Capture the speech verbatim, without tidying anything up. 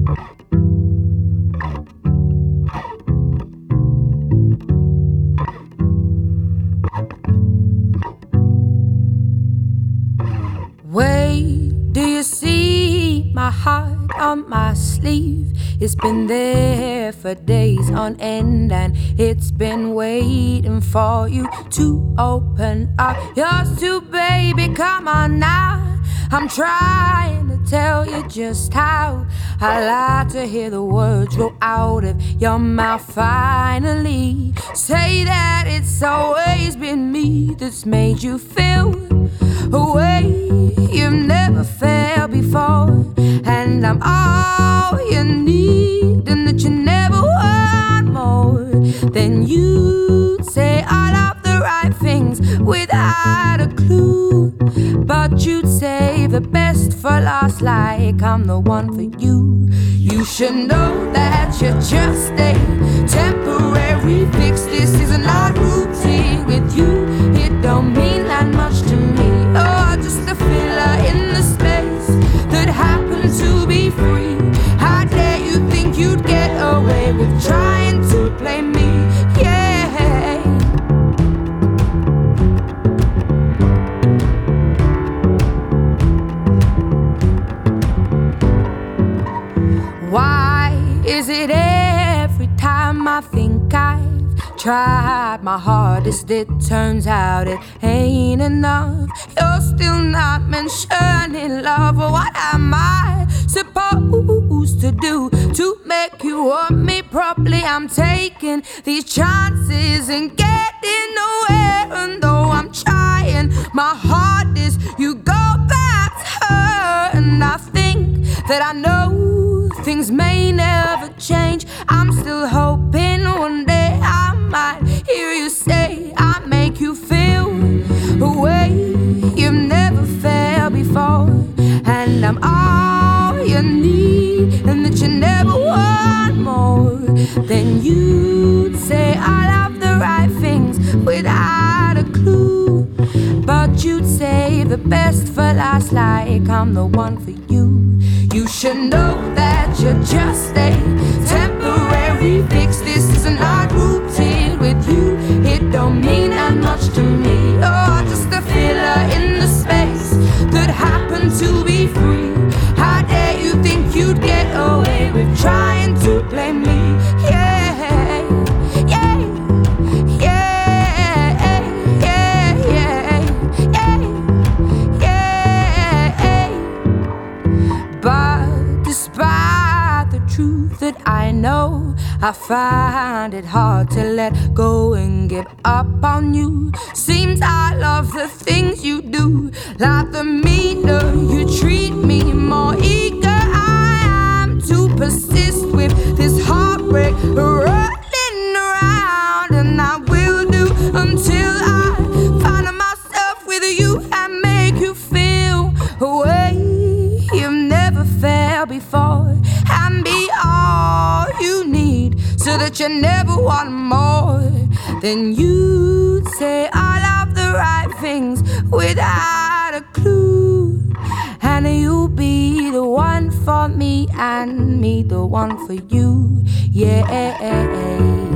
Wait, do you see my heart on my sleeve? It's been there for days on end, and it's been waiting for you to open up yours too, baby. Come on now, I'm trying to tell you just how I like to hear the words roll out of your mouth. Finally, say that it's always been me that's made you feel a way you've never felt before, and I'm all you need, and that you never want more. Then you'd say all of the right things without a clue, but you'd save the best for last, like I'm the one for you. You should know that you're just a temporary fix. This is not routine with you. It don't mean that much to me. Oh, just a filler in the space that happens to be free. How dare you think you'd get away with trying to play me? Yeah. Why is it every time I think I've tried my hardest, it turns out it ain't enough? You're still not mentioning love. What am I supposed to do to make you want me properly? I'm taking these chances and getting nowhere, and though I'm trying my hardest, you go back to her. And I think that I know things may never change. I'm still hoping one day I might hear you say I make you feel a way you've never felt before, and I'm all you need, and that you never want more. Then you'd say all of the right things without a clue, but you'd save the best for last, like I'm the one for you. You should know that you're just a temporary fix. This is not routine with you. It don't mean that much to me. Oh, just a filler in the space that happened to be free. How dare you think you'd get away with trying to play me? Yeah, yeah, yeah, yeah, yeah, yeah, yeah. But despite the truth that I know, I find it hard to let go and give up on you. Seems I love the things you do, like the meaner you treat me, more eager I am to persist with this heartbreak rolling around. And I will do until I find myself with you and make you feel a way you've never felt before, and be all you need, so that you never want more. Then you'd say all of the right things without a clue, and you'll be the one for me, and me the one for you. Yeah.